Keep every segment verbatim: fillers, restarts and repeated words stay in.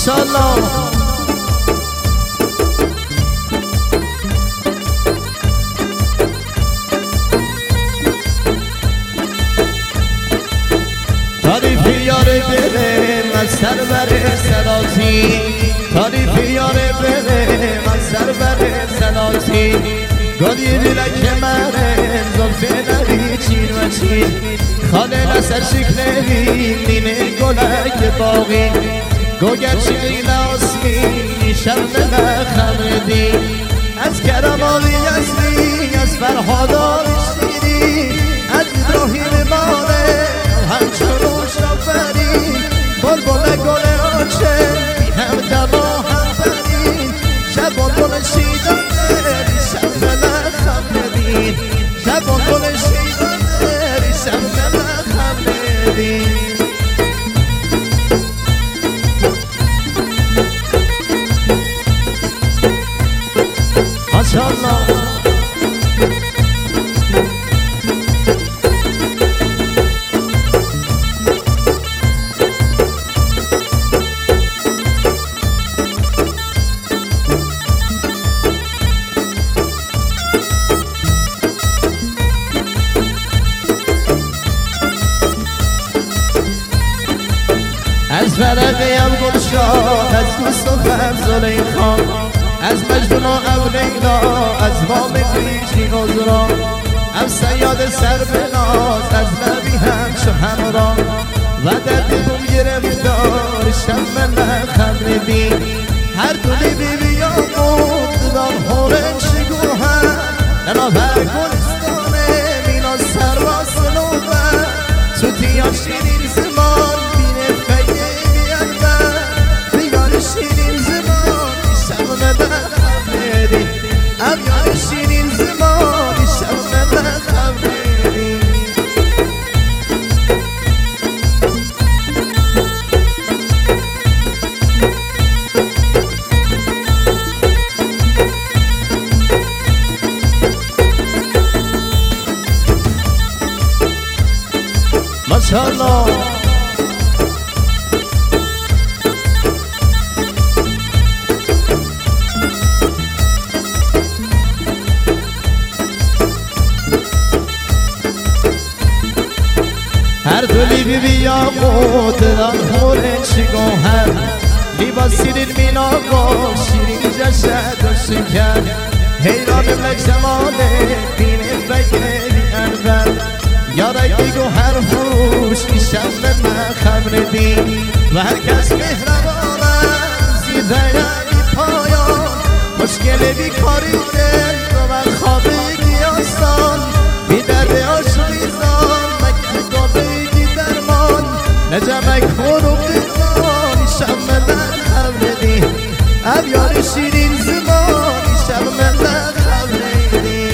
ماشاءالله. تاریفی یاره بره من سر بره سلاتی، تاریفی یاره بره من سر بره سلاتی، گلی بیلک منه زلفه نبی چین و چین، خاله نسر شکلی نینه گلک باقی، گوگر چیلی ناسمی شرم خمردی، از کرم آوی ازمی از فرهادا بشیری، از ابراهیم مانه همچنون شافرین، بل بل گل آچه بی هم دما هم برین، شبان گل شیدانه ریشم نخم ندین، شبان گل شیدانه ریشم نخم ندین. ماشاءالله. از فرقیم گلشاه، از مصطفی زلیخا، از مجنون و اولیلا، از وام کریشی عذرا، از سیاد سربناز، از نبی همچو همرا، و در دلم گرفتار شم نخمردی، هر دولی بی بی آمود دان هورن شگوهر، ننا بر گلستانه مینا سر و سنوبر، سوتی ها شیرین زمان بینه فیه بیان بر، بیان شیرین زمان شم نخمردی، امیان شیرین زمان شم نخمردی. ماشاءالله. هر دولی بی بی یاقوت دان هورن شگوهر، لیباس شیرین میناقا شیرین جشد و شکر، حیران ملک جماله بینه فکر بی انور، یارکی گوهر فروش ایشم من خمردی، و هر کس مهربانه زیده یعنی پایان، مشکل بیکاری دل و من خوابگی آسان، بی درد آشویزان مکه گابگی درمان، نجمک خورو قیمان ایشم من خمردی، امیان شیرین زمان ایشم من خمردی.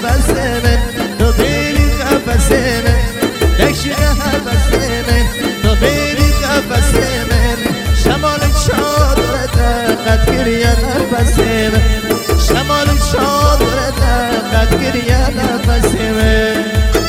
قفس من تو بری قفس من نکشی قفس من تو بری قفس من شمال چادرت قد گریه نفس من شمال چادرت قد گریه نفس من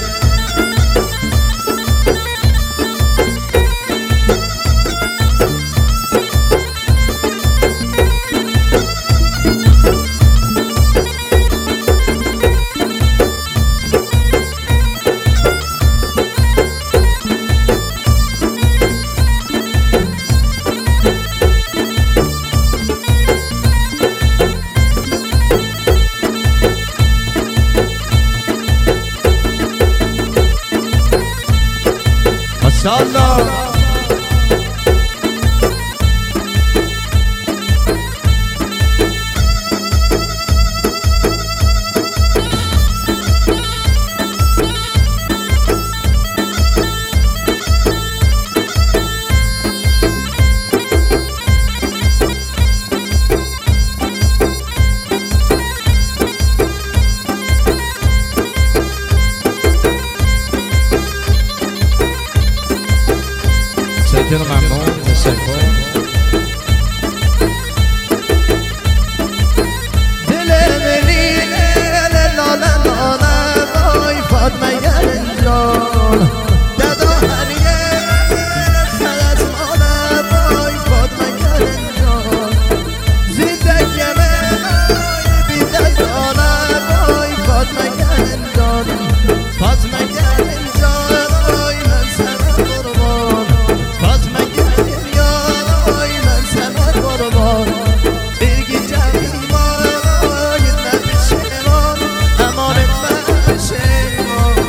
ماشاءالله شکر ممنون تشکر دل منی لاله لاله وای فاطمه گرنجان دادا هریه خلص مانه وای فاطمه گرنجان زندگی من بیده دانه وای فاطمه گرنجان فاطمه گرنجان وای من سنه قربان فاطمه گرنجان من سنه قربان برگی جمیمان وای نبی شیمان امانت من شیمان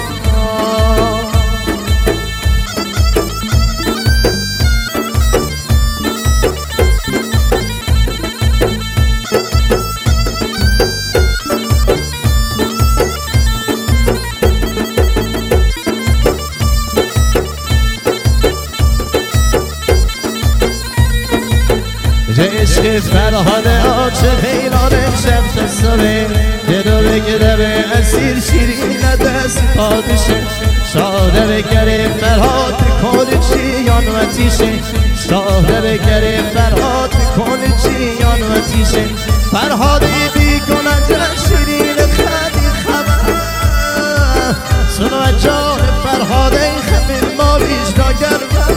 عشق فرهاد آچه حیرانم شب تصوه گرو بگره به اسیر شیرین دست پادشه شاده بگره فرهاد کنه چیان و تیشه شاده بگره فرهاد کنه چیان و تیشه فرهادی بی گناه شیرین خدی خبر سنو جان فرهادی خمیر ما بیشتاگر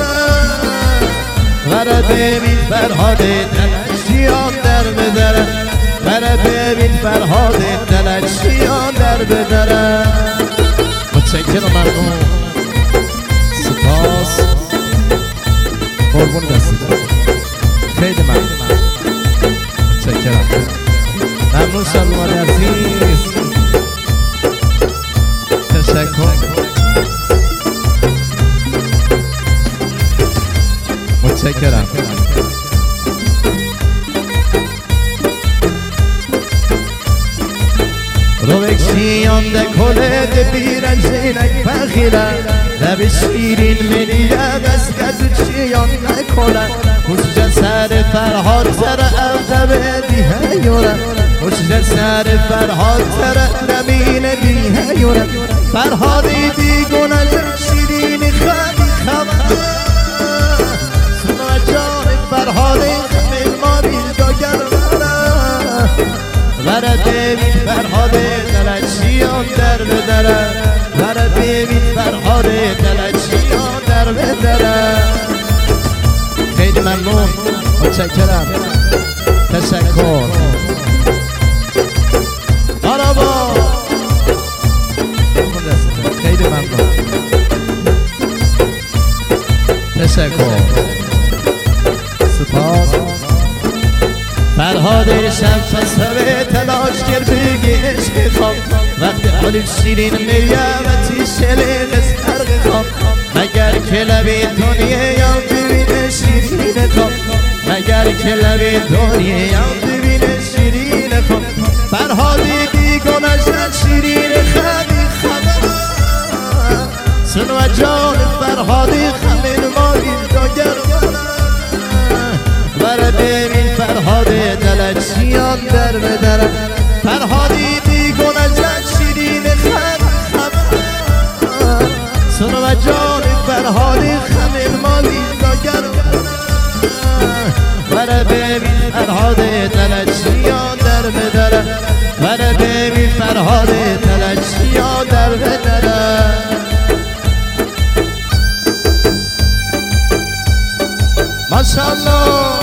برا ببین فرهاده دلشیان در بدره برا ببین فرهاده دلشیان در بدره متشکرم مردم سپاس قربون دستی خیلی ممنون متشکرم ممنون شلوان عزیز تشکر متشکرم رو بکشیان ده کله ده بیرن زینک بخیره ده به شیرین منیه دست گزو چیان نکله خوشجه سر فرهاد سر اوده به دیه یوره خوشجه سر فرهاد سر نمین دیه یوره فرهادی دیگونه شیرین خدی خبر فرهاده خمیر ما بیلداگر ورد ببین فرهاده دلشیان در بدره ورد ببین فرهاده دلشیان در بدره خیلی ممنون متشکرم تشکر آرابا خیلی ممنون تشکر سپاس فرهاد شب فسوه تلاش کرد بگی عشق خواب وقتی حالی شیرین میامتی شلیل سرق خواب مگر که لبی دنیا ببینه شیرین خواب مگر که لبی دنیا ببینه شیرین خواب فرهادی بیگونه شد شیرین خدی خبر سنو جان فرهادی خمین مالی داگر برا ببین فرهاد دلشیان در بدره فرهادی بیگونه جد شیرین سنو و جانی فرهادی خمیل مالی داگر وره ببین فرهاد تلچیان در بدره وره ببین فرهاد تلچیان در بدره ماشاءالله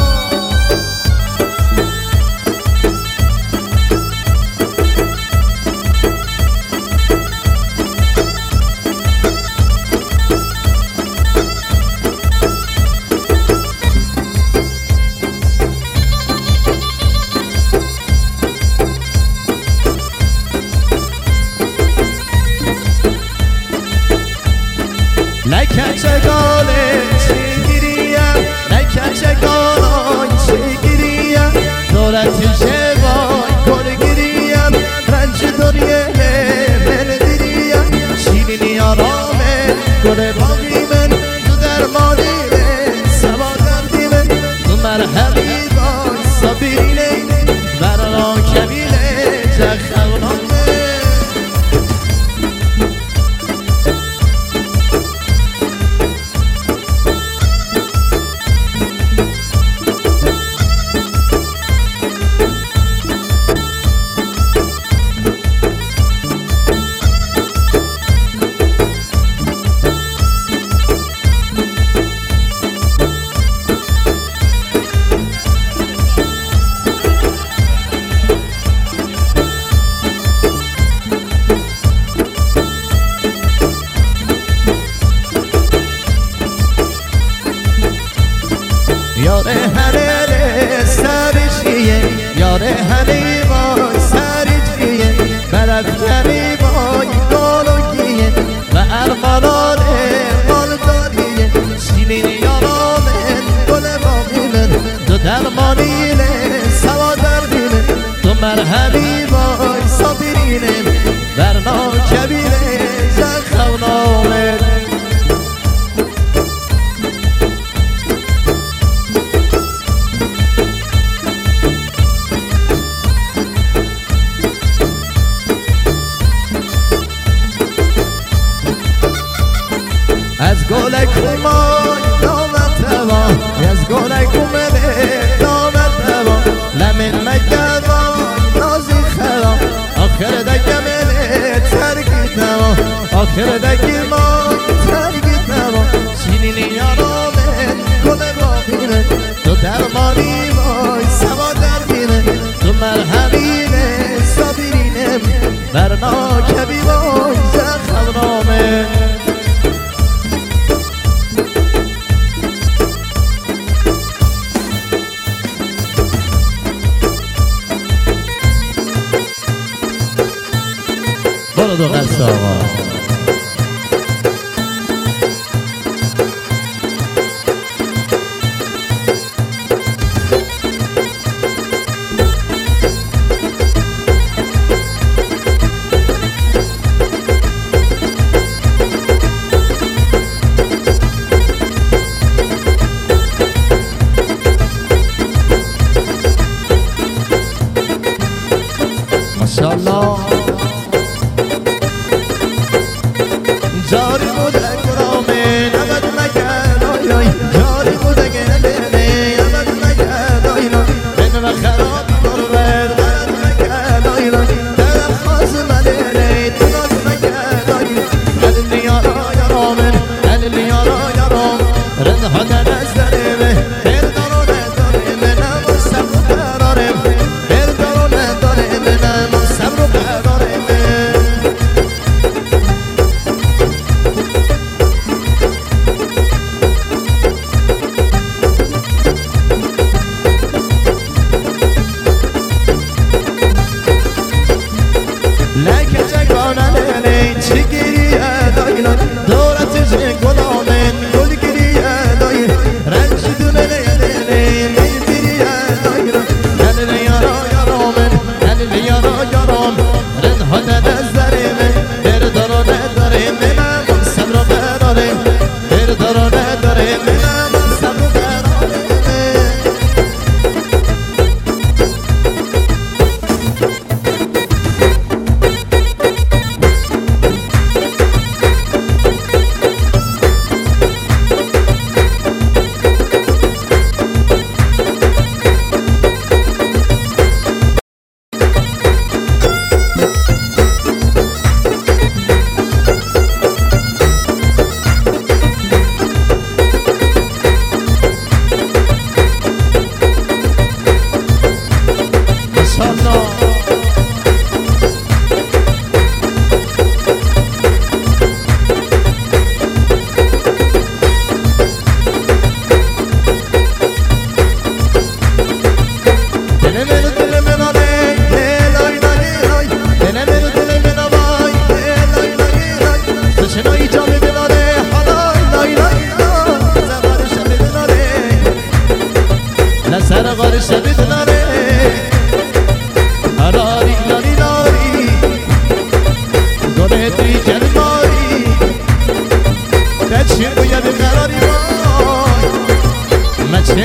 لکه چگاله چی گیریم لکه چگالای چی گیریم دولتی شبای گل گیریم رنج دنیه من دیریم شیرینی آرامه گل باقی من تو درمانی من سوا دردی من تو مرحبی بای صابرینه برنا کبیله جخونانه یاره هنه سرشیه یاره هنه وای سرشیه برفکنی وای دالوگیه و ارمانانه مالداریه شیرین یارانه گل باقی من تو درمانینه سوا دردینه تو مرحبی وای صابرینه برنا کبیره جخونامه از گل کومای دامت هوا از گل کومله دامت هوا لمن مگوای نازی خوا آخر دگمله ترگید نوا آخر دگمای ترگید نوا شیرینی یارامه گل باقیمه تو درمانی وای سوا دردینه تو مرحمینه صابرینه برنا کبی وای زخونامه برو دو قصه آقا ماشاءالله جاری بوده گرامه نبد مکن آی آی جاری بوده گلمه نبد مکن آی آی من و خرابی برور نبد مکن آی آی دلم خواست مدنه تو ناز مکن آی دل نیارا یارامن دل نیارا یارام رنها دنز دنمه بردارو نداره نمو سبر قرارم بردارو نداره نمو سبر قرارم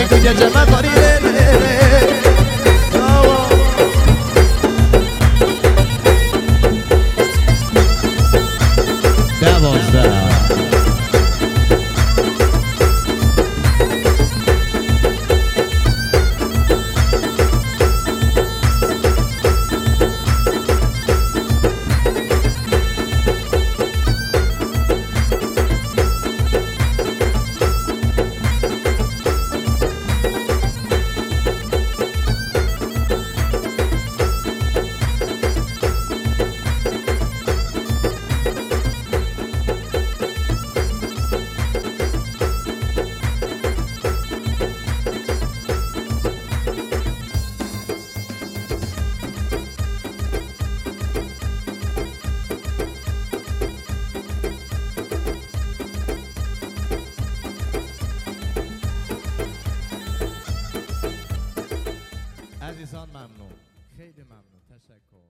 هستی تو گچه مداری ره ره ره دوازده عزیزان ممنون، خیلی ممنون، تشکر.